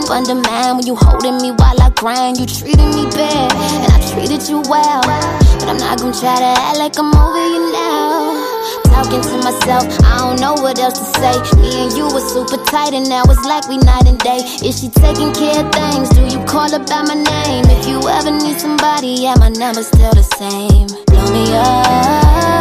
undermine when you holding me while I grind. You treated me bad, and I treated you well, but I'm not gonna try to act like I'm over you now. Talking to myself, I don't know what else to say. Me and you were super tight, and now it's like we night and day. Is she taking care of things? Do you call her by my name? If you ever need somebody, yeah, my number's still the same. Blow me up,